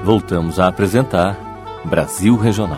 voltamos a apresentar Brasil Regional.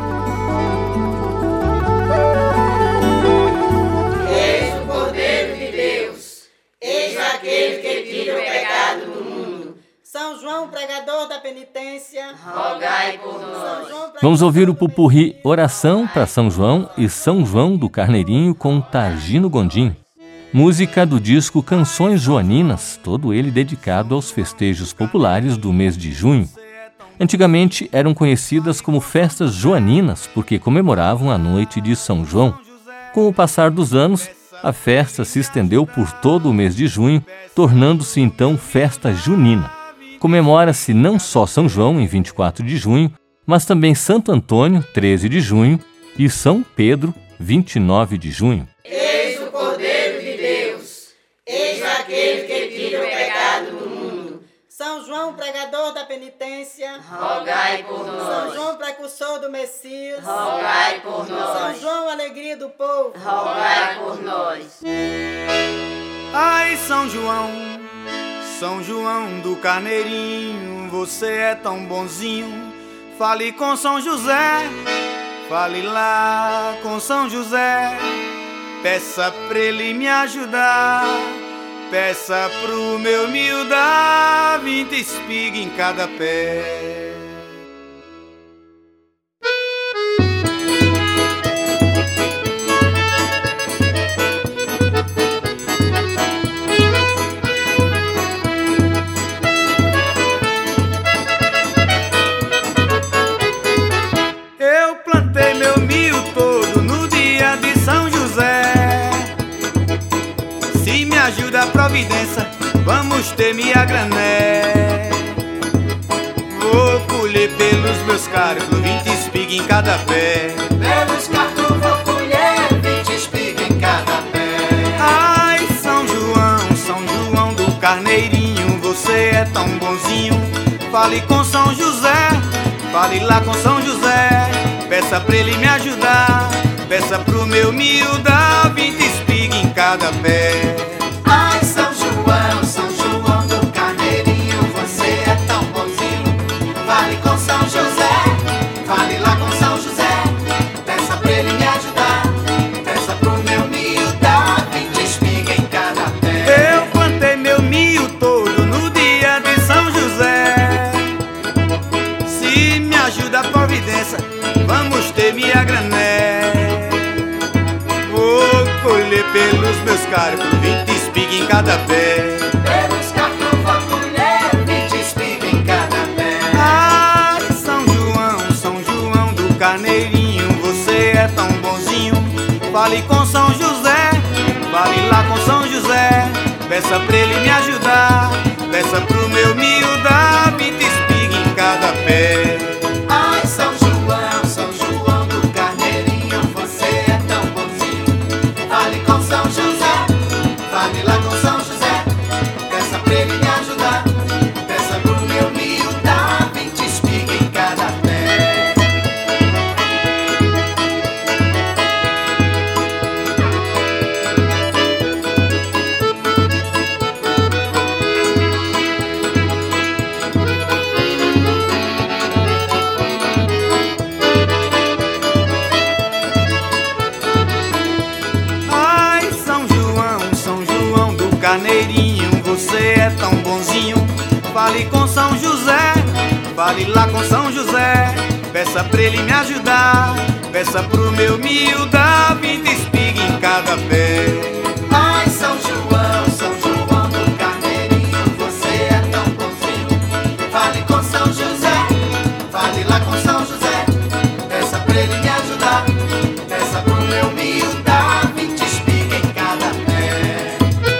Eis o Cordeiro de Deus, eis aquele que tira o pecado do mundo. São João, pregador da penitência, rogai por nós. Vamos ouvir o pupurri Oração para São João e São João do Carneirinho com Targino Gondim. Música do disco Canções Joaninas, todo ele dedicado aos festejos populares do mês de junho. Antigamente eram conhecidas como festas joaninas porque comemoravam a noite de São João. Com o passar dos anos, a festa se estendeu por todo o mês de junho, tornando-se então festa junina. Comemora-se não só São João em 24 de junho, mas também Santo Antônio, 13 de junho, e São Pedro, 29 de junho. Eis o Cordeiro de Deus, eis aquele que tira o pecado do mundo. São João, pregador da penitência, rogai por nós. São João, precursor do Messias, rogai por São nós. João, alegria do povo, Rogai por nós. Ai, São João, São João do Carneirinho, você é tão bonzinho. Fale com São José, fale lá com São José. Peça pra ele me ajudar, peça pro meu mil dar 20 espigas em cada pé. Eu plantei meu milho todo no dia de São José. Se me ajuda a providência, vamos ter minha grané. Vou colher pelos meus cálculos 20 espigas em cada pé. Pelos cálculos vou colher 20 espigas em cada pé. Ai, São João do Carneirinho, você é tão bonzinho. Fale com São José, fale lá com São José. Peça pra ele me ajudar, peça pro meu milho dar 20 espigas em cada pé. Ai, São João do Carneirinho, você é tão bonzinho. Fale com São José, fale lá com São José. Peça pra ele me ajudar, peça pro meu milho dar 20 espigas em cada pé. Eu plantei meu milho todo no dia de São José. Se me ajuda a providência, vamos ter minha grané. Vou colher pelos meus cálculos 20 espigas em cada pé. Pelos cálculos vou colher 20 espigas em cada pé. Ai, São João do Carneirinho, você é tão bonzinho. Fale com São José, fale lá com São José. Peça pra ele me ajudar, peça pro meu milho dar 20 espigas em cada pé. Ai, São João do Carneirinho, você é tão bonzinho. Fale com São José, fale lá com São José. Peça pra ele me ajudar, peça pro meu milho dar 20 espigas em cada pé. Ai, São João do Carneirinho, você é tão bonzinho. Fale com São José, fale lá com São José. Peça pra ele me ajudar, peça pro meu milho dar 20 espigas em cada pé. Ai, São João do Carneirinho, você é tão bonzinho. Fale com São José, fale lá com São José. Peça pra ele me ajudar, peça pro meu milho dar 20 espigas em cada pé.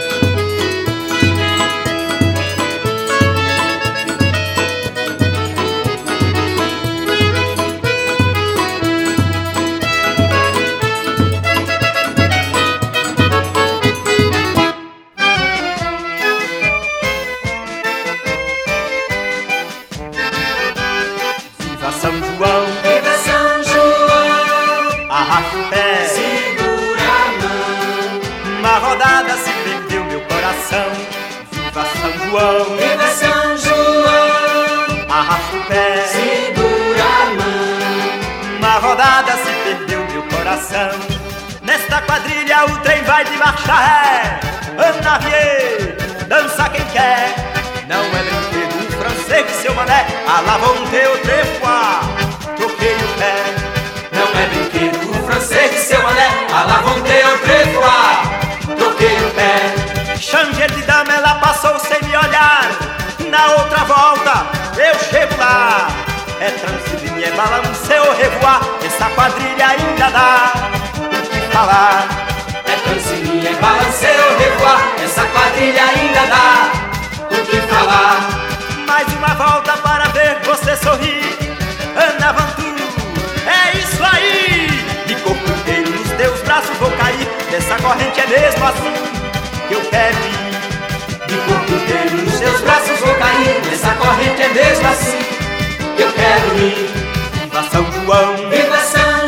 Viva São João, Viva São João, arraste o pé, segura a mão. uma rodada se prendeu meu coração. Viva São João, Viva São João, arrasta o pé, segura a mão. uma rodada se perdeu meu coração. Nesta quadrilha o trem vai de marcha ré. Ana Vier, dança quem quer. Não é brinquedo um francês de seu mané. À la volonté au tréfois, troquei o pé. Não é brinquedo o francês de seu mané. À la volonté au tréfois, troquei o pé. Changer de dama, ela passou sem me olhar. Na outra volta eu chego lá. É Transilínea, é balancê au revoar. Essa quadrilha ainda dá o que falar. É Transilínea, é balancê au revoar. Essa quadrilha ainda dá o que falar. Mais uma volta para ver você sorrir, Ana Vantu, é isso aí. De corpo inteiro nos teus braços vou cair. Dessa corrente é mesmo assim que eu quero ir. De corpo inteiro nos teus braços vou cair. Nessa corrente é mesmo assim que eu quero ir. Viva São João, Viva São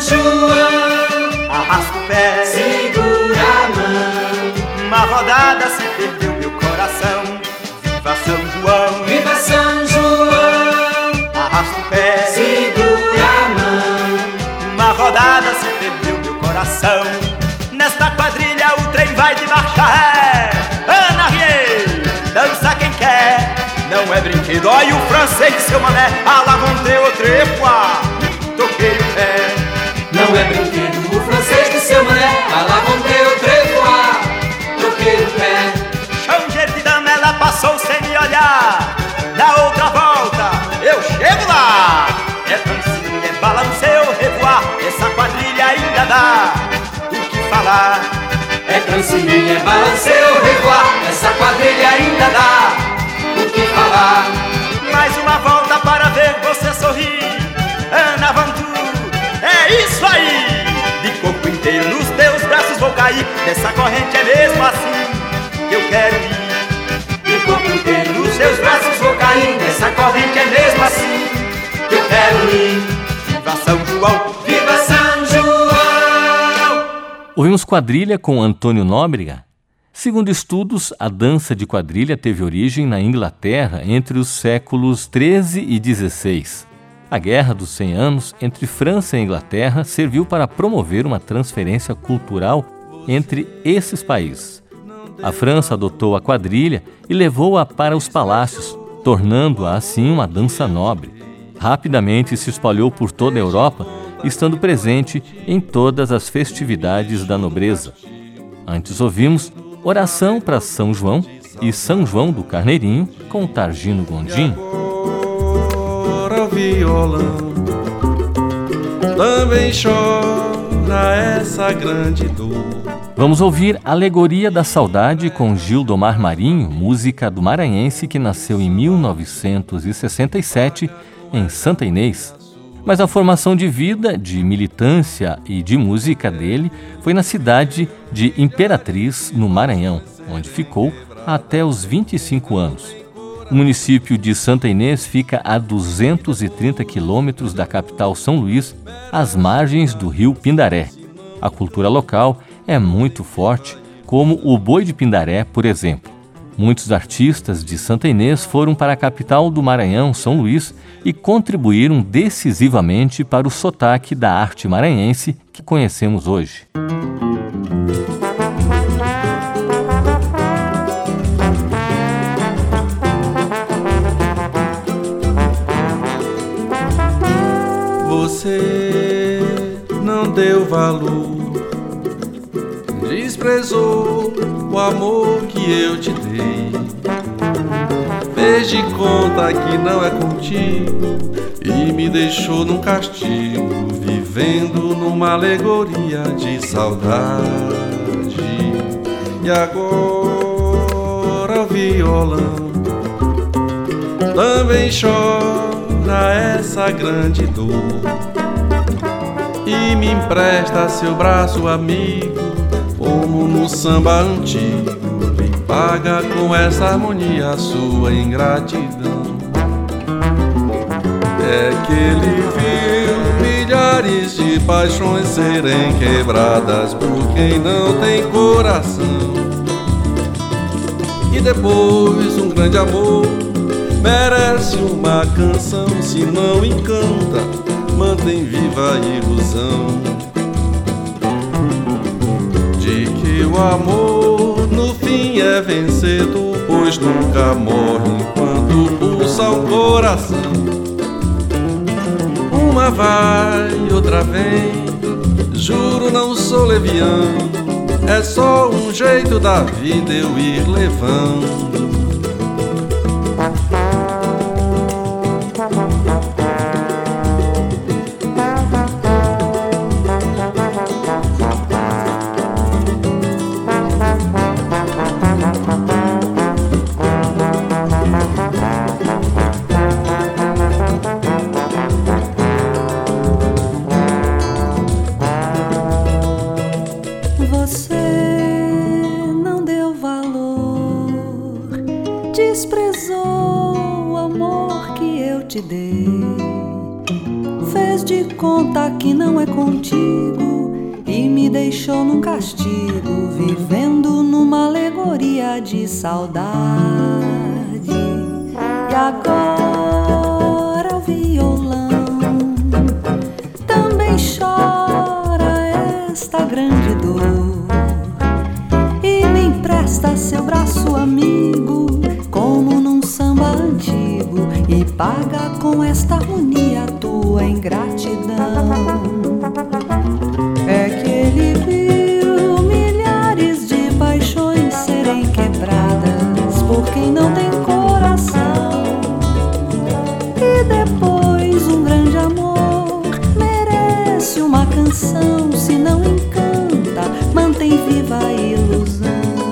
João, arrasta o pé, segura a mão. uma rodada se perdeu meu coração. Viva São João, Viva São João, arrasta o pé, segura a mão. uma rodada se perdeu meu coração. Nesta quadrilha o trem vai de marcha ré. Ana Rier, dança quem quer. Não é brinquedo, olha o francês de seu mané. À la volonté au tréfois, toquei o pé. Não é brinquedo o francês de seu mané. À la volonté au tréfois, troquei o pé. Changer de dama, ela passou sem me olhar. Na outra volta eu chego lá. É Transilínea, é balancê au revoar. Essa quadrilha ainda dá o que falar. É Transilínea, é balancê au revoar. Essa quadrilha ainda dá o que falar. Mais uma volta para ver você sorrir, Ana Vantu, é isso aí. De corpo inteiro nos teus braços vou cair. Nessa corrente é mesmo assim que eu quero ir. De corpo inteiro nos teus braços vou cair. Nessa corrente é mesmo assim que eu quero ir. Viva São João, Viva São João. Ouvimos quadrilha com Antônio Nóbrega. Segundo estudos, a dança de quadrilha teve origem na Inglaterra entre os séculos XIII e XVI. A Guerra dos 100 Anos entre França e Inglaterra serviu para promover uma transferência cultural entre esses países. A França adotou a quadrilha e levou-a para os palácios, tornando-a assim uma dança nobre. Rapidamente se espalhou por toda a Europa, estando presente em todas as festividades da nobreza. Antes ouvimos Oração para São João e São João do Carneirinho com Targino Gondim. Agora o violão também chora essa grande dor. Vamos ouvir Alegoria da Saudade com Gildomar Marinho, música do maranhense que nasceu em 1967 em Santa Inês. Mas a formação de vida, de militância e de música dele foi na cidade de Imperatriz, no Maranhão, onde ficou até os 25 anos. O município de Santa Inês fica a 230 quilômetros da capital São Luís, às margens do rio Pindaré. A cultura local é muito forte, como o boi de Pindaré, por exemplo. Muitos artistas de Santa Inês foram para a capital do Maranhão, São Luís, e contribuíram decisivamente para o sotaque da arte maranhense que conhecemos hoje. Você não deu valor, desprezou o amor que eu te dei. Fez de conta que não é contigo e me deixou num castigo, vivendo numa alegoria de saudade. E agora o violão também chora essa grande dor e me empresta seu braço amigo, como no samba antigo, e paga com essa harmonia a sua ingratidão. É que ele viu milhares de paixões serem quebradas por quem não tem coração. E depois um grande amor merece uma canção. Se não encanta, mantém viva a ilusão de que o amor no fim é vencedor, pois nunca morre enquanto pulsa o coração. Uma vai, outra vem, juro não sou leviano, é só um jeito da vida eu ir levando. Desprezou o amor que eu te dei, fez de conta que não é contigo e me deixou num castigo, vivendo numa alegoria de saudade. E agora o violão também chora esta grande dor e me empresta seu braço amigo, como num samba antigo, e paga com esta harmonia tua ingratidão. É que ele viu milhares de paixões serem quebradas por quem não tem coração, e depois um grande amor merece uma canção. Se não encanta, mantém viva a ilusão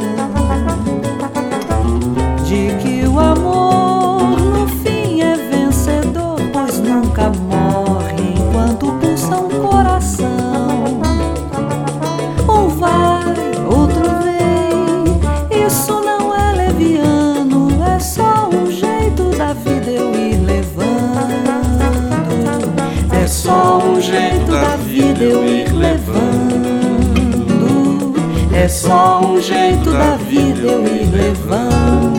de que o amor no fim é vencedor, pois nunca morre enquanto pulsa um coração. Um vai, outro vem, isso não é leviano, é só um jeito da vida eu ir levando. É só um jeito da vida eu ir levando. É só um jeito da vida eu ir levando.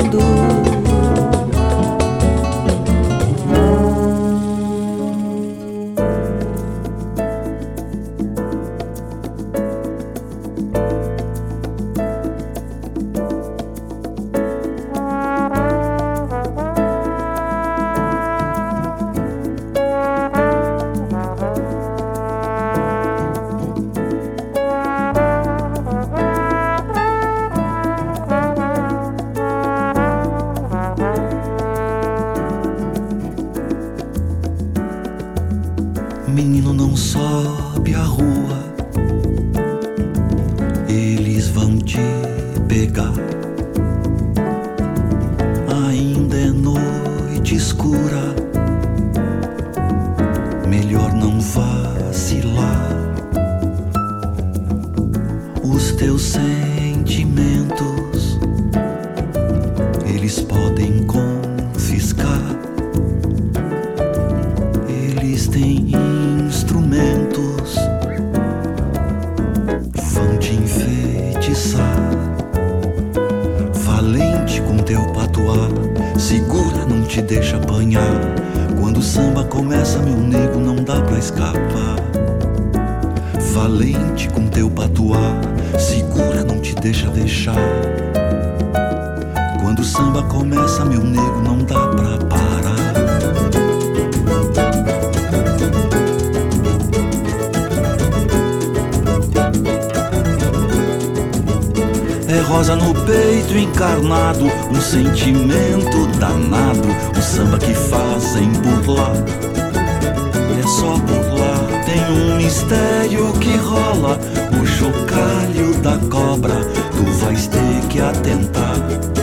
Menino, não sobe a rua, eles vão te pegar. Ainda é noite escura, melhor não vacilar. Os teus sentimentos eles podem confiscar. Eles têm instrumentos, vão te enfeitiçar. Valente com teu patuá, segura, não te deixa apanhar. Quando o samba começa, meu nego, não dá pra escapar. Valente com teu patuá, segura, não te deixa deixar. Quando o samba começa, meu nego, não dá pra parar. É rosa no peito encarnado, um sentimento danado, um samba que fazem por lá. É só por lá, tem um mistério que rola, o chocalho da cobra, tu vais ter que atentar.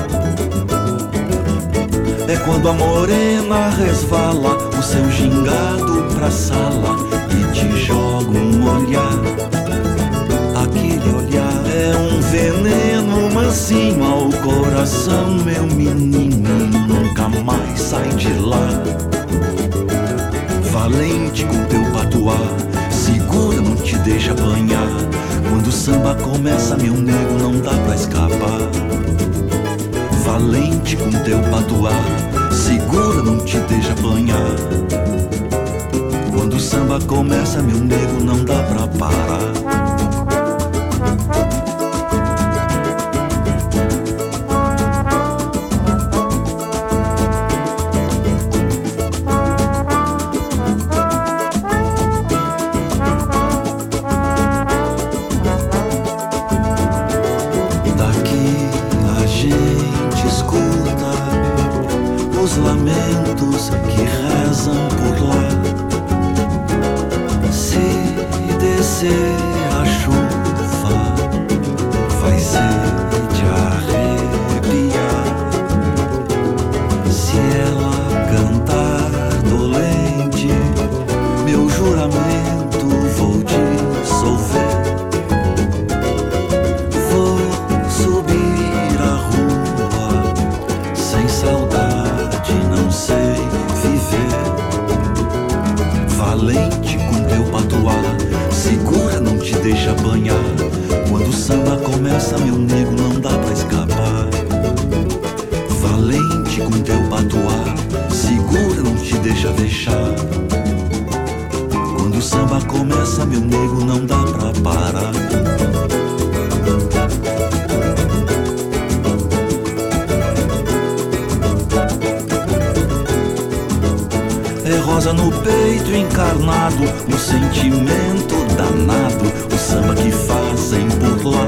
É quando a morena resvala o seu gingado pra sala e te joga um olhar. Aquele olhar é um veneno mansinho ao coração, meu menino, nunca mais sai de lá. Valente com teu patuá, segura, não te deixa apanhar. Quando o samba começa, meu nego, não dá pra escapar. Valente com teu patuá, segura, começa, meu nego, não dá pra parar. Os lamentos que rezam por lá. Se descer a chuva, vai ser de arrepiar. Se ela cantar dolente, meu juramento vou dissolver. Vou subir a rua sem saudade, não sei viver. Valente com teu patuá, segura, não te deixa banhar. Quando o samba começa, meu nego, não dá pra escapar. Valente com teu patuá, segura, não te deixa vexar. Quando o samba começa, meu nego, não dá pra parar. É rosa no peito encarnado, um sentimento danado, o samba que fazem por lá.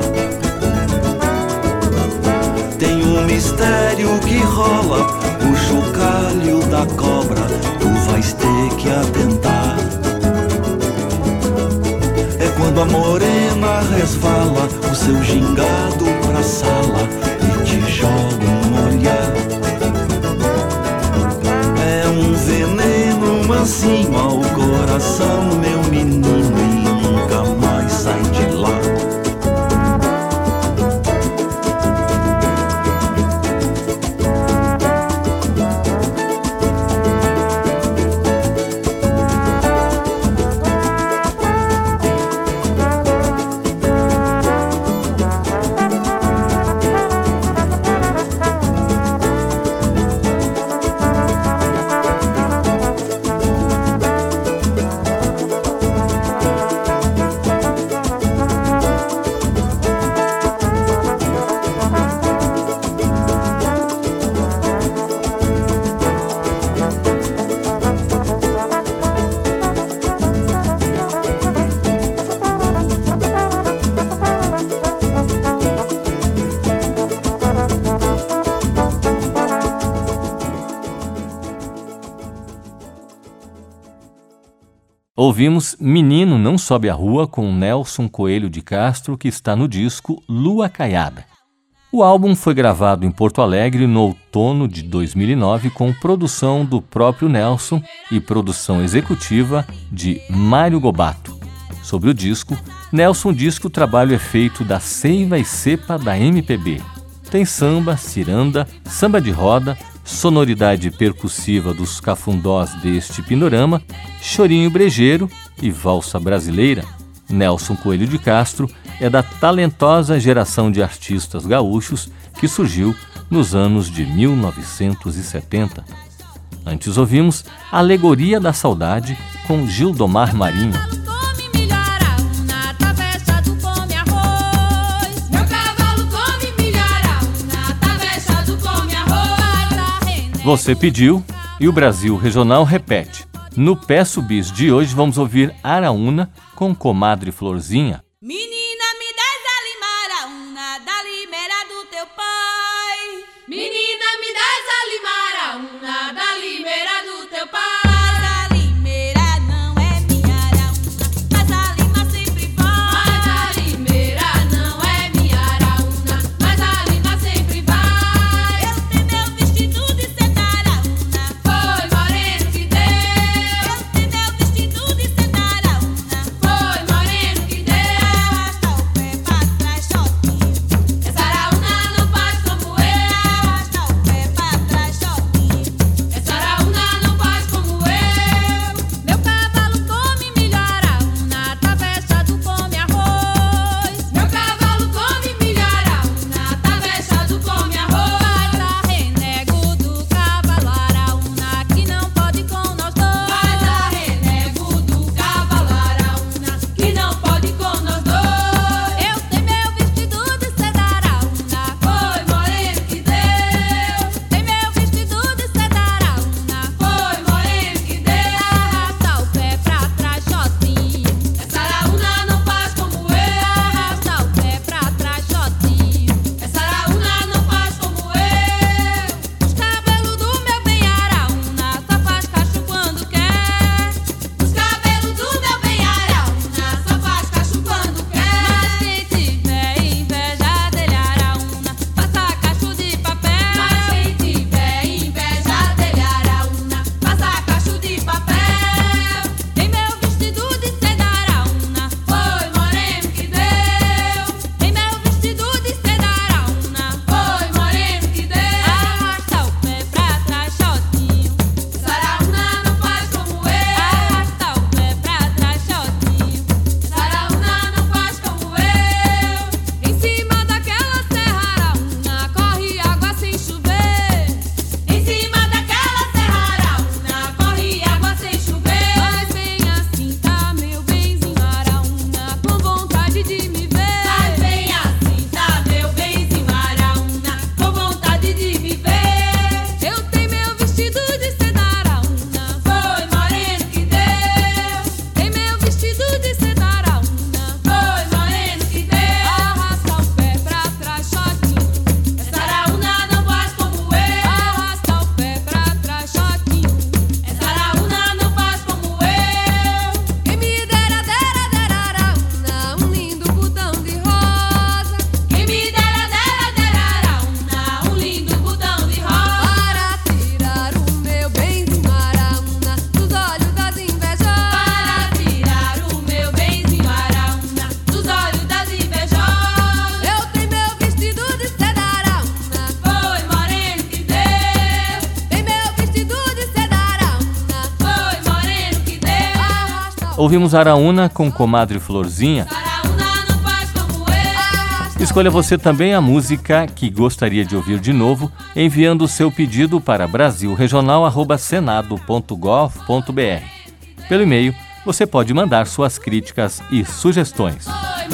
Tem um mistério que rola, o chocalho da cobra, tu vais ter que atentar. É quando a morena resvala o seu gingado pra sala e te joga um olhar. É um veneno mansinho ao coração, meu menino, e nunca mais sai de lá. Ouvimos Menino Não Sobe a Rua com Nelson Coelho de Castro, que está no disco Lua Caiada. O álbum foi gravado em Porto Alegre no outono de 2009 com produção do próprio Nelson e produção executiva de Mário Gobato. Sobre o disco, Nelson diz que o trabalho é feito da seiva e cepa da MPB. Tem samba, ciranda, samba de roda, sonoridade percussiva dos cafundós deste panorama, chorinho brejeiro e valsa brasileira. Nelson Coelho de Castro é da talentosa geração de artistas gaúchos que surgiu nos anos de 1970. Antes ouvimos Alegoria da Saudade com Gildomar Marinho. Você pediu e o Brasil Regional repete. No Peço Bis de hoje vamos ouvir Araúna com Comadre Florzinha. Menina, me dás ali Maraúna, da limeira do teu pai. Menina, me dás ali Maraúna, da limeira do teu pai. Mas a limeira não é minha Araúna, mas a lima sempre vai. Mas a limeira não é minha Araúna, mas a lima sempre vai. Eu tenho meu vestido de seda Araúna, foi moreno que deu. Eu tenho meu vestido de seda Araúna, foi moreno que deu. Ouvimos Araúna com Comadre Florzinha. Escolha você também a música que gostaria de ouvir de novo, enviando o seu pedido para brasilregional@senado.gov.br. Pelo e-mail, você pode mandar suas críticas e sugestões.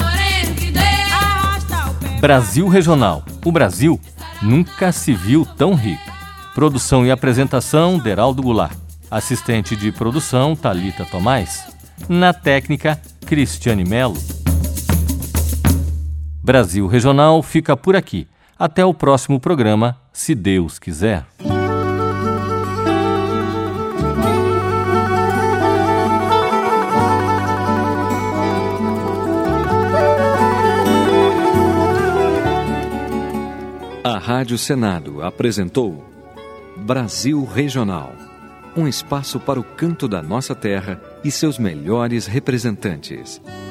Brasil Regional. O Brasil nunca se viu tão rico. Produção e apresentação, Deraldo Goulart. Assistente de produção, Thalita Tomás. Na técnica, Cristiane Melo. Brasil Regional fica por aqui. Até o próximo programa, se Deus quiser. A Rádio Senado apresentou Brasil Regional, um espaço para o canto da nossa terra e seus melhores representantes.